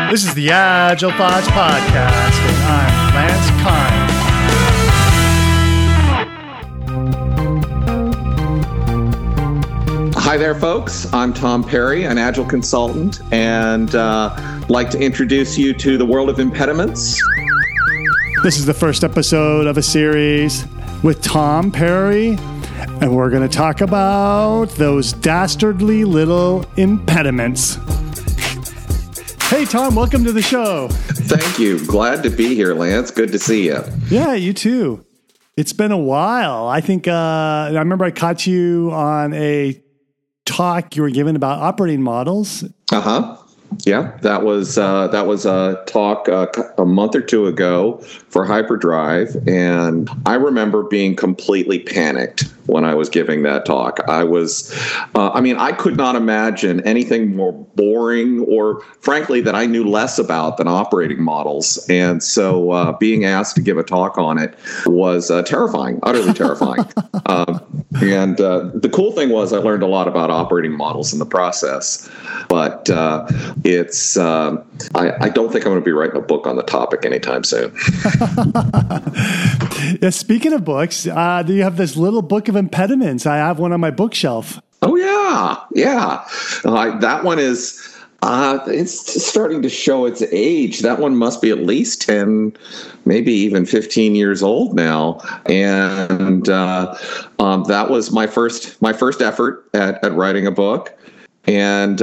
This is the Agile Thoughts Podcast, and I'm Lance Kine. Hi there, folks. I'm Tom Perry, an Agile consultant, and like to introduce you to the world of impediments. This is the first episode of a series with Tom Perry, and we're going to talk about those dastardly little impediments. Hey, Tom, welcome to the show. Thank you. Glad to be here, Lance. Good to see you. Yeah, you too. It's been a while. I think I remember I caught you on a talk you were giving about operating models. Uh-huh. Yeah, that was a talk a month or two ago for Hyperdrive, and I remember being completely panicked when I was giving that talk. I could not imagine anything more boring or, frankly, that I knew less about than operating models. And so being asked to give a talk on it was terrifying, utterly terrifying. And the cool thing was I learned a lot about operating models in the process. But I don't think I'm going to be writing a book on the topic anytime soon. Yeah, speaking of books, do you have this little book of impediments? I have one on my bookshelf. Oh, yeah. That one is, it's starting to show its age. That one must be at least 10, maybe even 15 years old now. And that was my first effort at writing a book. And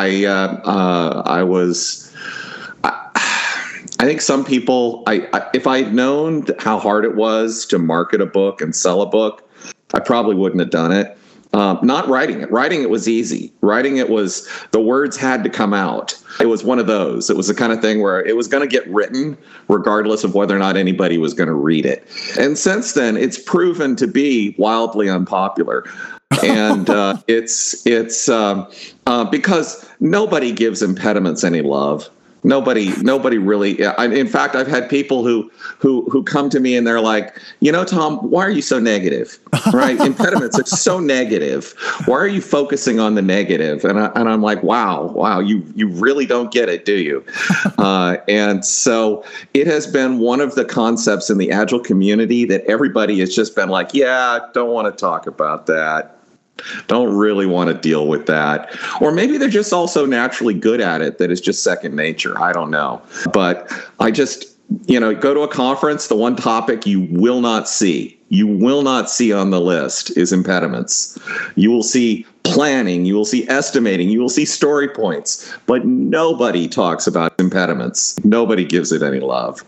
I think some people, if I had known how hard it was to market a book and sell a book, I probably wouldn't have done it. Not writing it. Writing it was easy. Writing it was, the words had to come out. It was one of those. It was the kind of thing where it was going to get written regardless of whether or not anybody was going to read it. And since then, it's proven to be wildly unpopular. And it's because nobody gives impediments any love. Nobody really. In fact, I've had people who come to me and they're like, Tom, why are you so negative? Right? Impediments are so negative. Why are you focusing on the negative? And I'm like, wow, you really don't get it, do you? And so it has been one of the concepts in the Agile community that everybody has just been like, yeah, don't want to talk about that. Don't really want to deal with that. Or maybe they're just also naturally good at it, that it's just second nature. I don't know. But I just, go to a conference, the one topic you will not see on the list is impediments. You will see planning, you will see estimating, you will see story points, but nobody talks about impediments. Nobody gives it any love.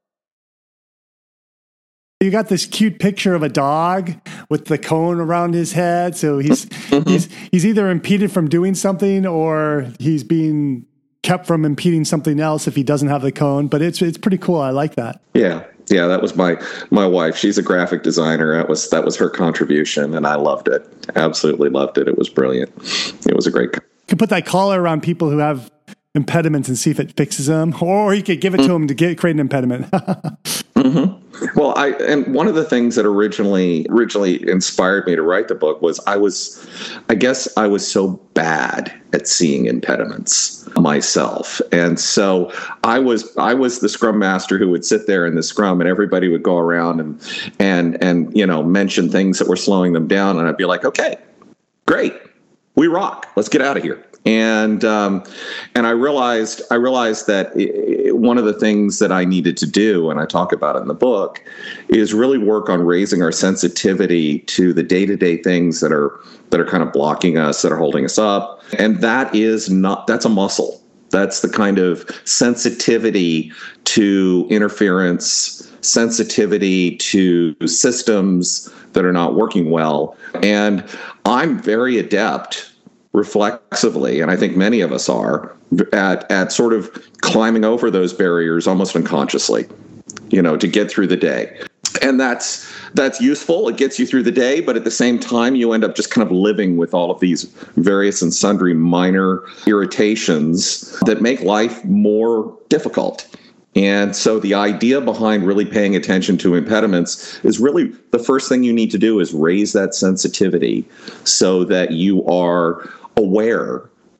You got this cute picture of a dog with the cone around his head. So he's either impeded from doing something or he's being kept from impeding something else if he doesn't have the cone. But it's pretty cool. I like that. Yeah, that was my wife. She's a graphic designer. That was her contribution, and I loved it. Absolutely loved it. It was brilliant. It was a great. You could put that collar around people who have impediments and see if it fixes them, or you could give it to them to create an impediment. Mm-hmm. Well, and one of the things that originally inspired me to write the book was I was so bad at seeing impediments myself. And so I was the scrum master who would sit there in the scrum and everybody would go around and mention things that were slowing them down. And I'd be like, okay, great. We rock. Let's get out of here. And I realized that one of the things that I needed to do, and I talk about it in the book, is really work on raising our sensitivity to the day-to-day things that are kind of blocking us, that are holding us up. And that's a muscle. That's the kind of sensitivity to interference, sensitivity to systems that are not working well. And I'm very adept reflexively, and I think many of us are, at sort of climbing over those barriers almost unconsciously, to get through the day. And that's useful. It gets you through the day, but at the same time, you end up just kind of living with all of these various and sundry minor irritations that make life more difficult. And so the idea behind really paying attention to impediments is really the first thing you need to do is raise that sensitivity so that you are aware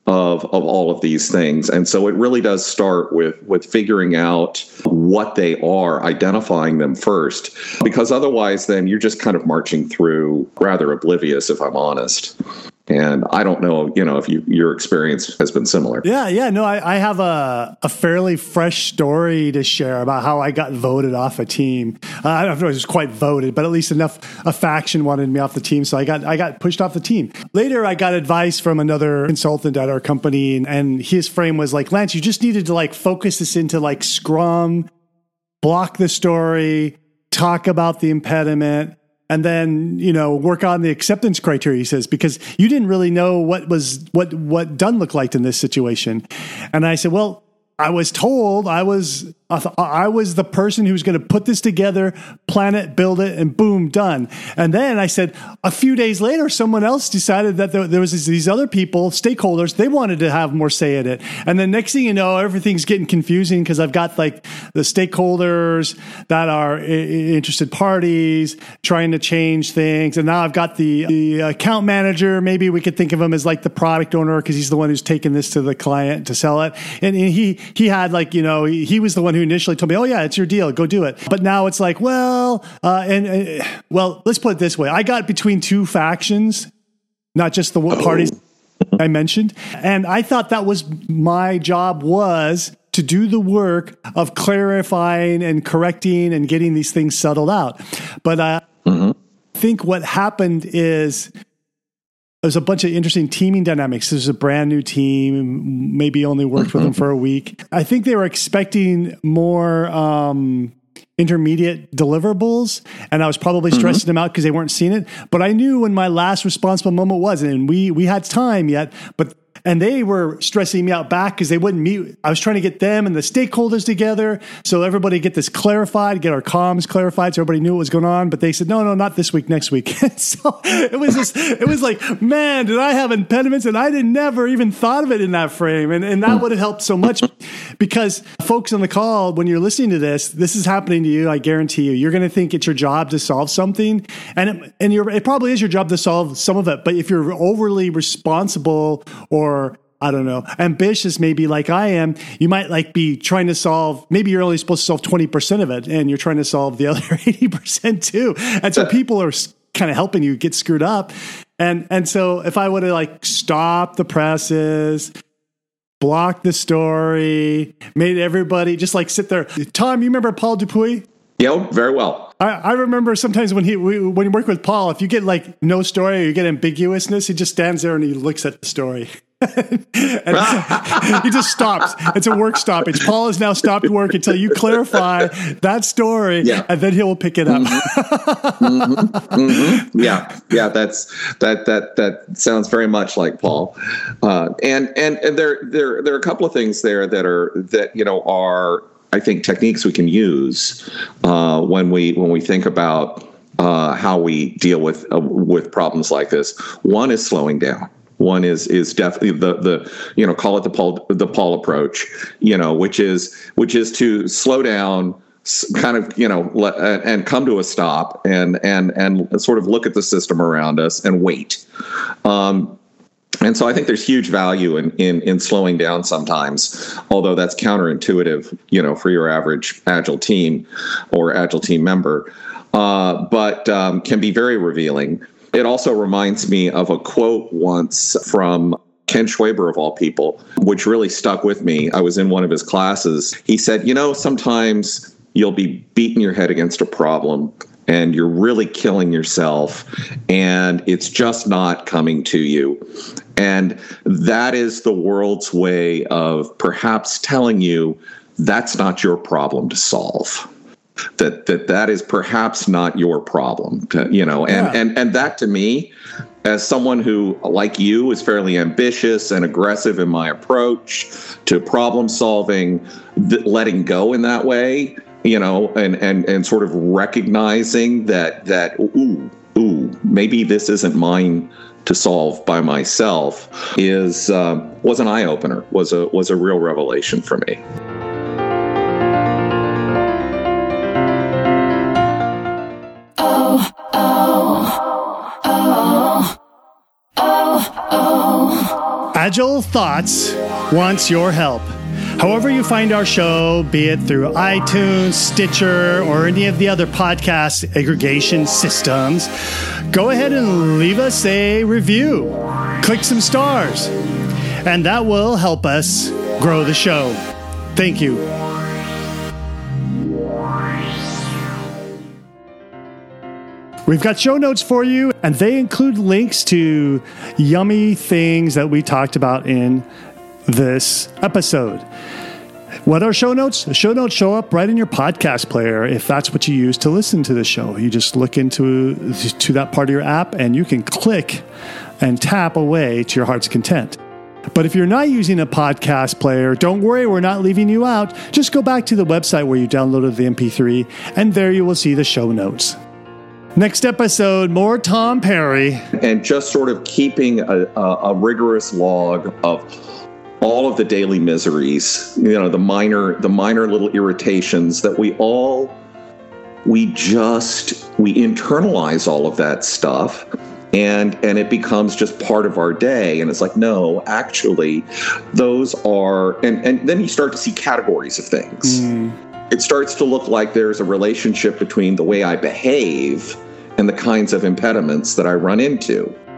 of all of these things. And so it really does start with figuring out what they are, identifying them first, because otherwise then you're just kind of marching through rather oblivious, if I'm honest. And I don't know, if your experience has been similar. Yeah. No, I have a fairly fresh story to share about how I got voted off a team. I don't know if it was quite voted, but at least a faction wanted me off the team. So I got pushed off the team. Later, I got advice from another consultant at our company, and his frame was like, Lance, you just needed to focus this into Scrum, block the story, talk about the impediment, and then, work on the acceptance criteria, he says, because you didn't really know what done looked like in this situation. And I said, well, I was told I was the person who was going to put this together, plan it, build it, and boom, done. And then I said, a few days later, someone else decided that there was these other people, stakeholders, they wanted to have more say in it. And then next thing you know, everything's getting confusing because I've got the stakeholders that are interested parties trying to change things. And now I've got the account manager. Maybe we could think of him as the product owner because he's the one who's taking this to the client to sell it. And he had he was the one who initially told me, oh yeah, it's your deal, go do it. But now it's well, let's put it this way. I got between two factions, not just the parties I mentioned. And I thought that was my job was to do the work of clarifying and correcting and getting these things settled out. But I think what happened is there's a bunch of interesting teaming dynamics. There's a brand new team, maybe only worked with them for a week. I think they were expecting more intermediate deliverables, and I was probably stressing them out because they weren't seeing it. But I knew when my last responsible moment was, and we had time yet, and they were stressing me out back because they wouldn't meet. I was trying to get them and the stakeholders together so everybody get this clarified, get our comms clarified so everybody knew what was going on. But they said, no, not this week, next week. So it was like, man, did I have impediments? And I never even thought of it in that frame. And that would have helped so much because folks on the call, when you're listening to this is happening to you. I guarantee you, you're going to think it's your job to solve something. And it probably is your job to solve some of it. But if you're overly responsible or I don't know, ambitious maybe like I am, you might be trying to solve, maybe you're only supposed to solve 20% of it and you're trying to solve the other 80% too. And so people are kind of helping you get screwed up. And so if I would have stopped the presses, blocked the story, made everybody just sit there. Tom, you remember Paul Dupuy? Yeah, very well. I remember sometimes when you work with Paul, if you get no story or you get ambiguousness, he just stands there and he looks at the story. And he just stops. It's a work stoppage. Paul has now stopped work until you clarify that story, and then he'll pick it up. Yeah. That sounds very much like Paul. And there are a couple of things there that are I think techniques we can use when we think about how we deal with problems like this. One is slowing down. One is definitely the call it the Paul approach, which is to slow down, kind of and come to a stop and sort of look at the system around us and wait. And so I think there's huge value in slowing down sometimes, although that's counterintuitive, for your average Agile team or Agile team member, but can be very revealing. It also reminds me of a quote once from Ken Schwaber, of all people, which really stuck with me. I was in one of his classes. He said, sometimes you'll be beating your head against a problem and you're really killing yourself and it's just not coming to you. And that is the world's way of perhaps telling you that's not your problem to solve. That is perhaps not your problem, and that to me, as someone who, like you, is fairly ambitious and aggressive in my approach to problem solving, letting go in that way, and sort of recognizing that maybe this isn't mine to solve by myself was an eye opener, was a real revelation for me. Agile Thoughts wants your help. However you find our show, be it through iTunes, Stitcher, or any of the other podcast aggregation systems, go ahead and leave us a review. Click some stars. And that will help us grow the show. Thank you. We've got show notes for you, and they include links to yummy things that we talked about in this episode. What are show notes? The show notes show up right in your podcast player if that's what you use to listen to the show. You just look into that part of your app, and you can click and tap away to your heart's content. But if you're not using a podcast player, don't worry, we're not leaving you out. Just go back to the website where you downloaded the MP3, and there you will see the show notes. Next episode, more Tom Perry. And just sort of keeping a rigorous log of all of the daily miseries, the minor little irritations that we internalize all of that stuff. And it becomes just part of our day. And it's like, no, actually, those are, and then you start to see categories of things. It starts to look like there's a relationship between the way I behave and the kinds of impediments that I run into.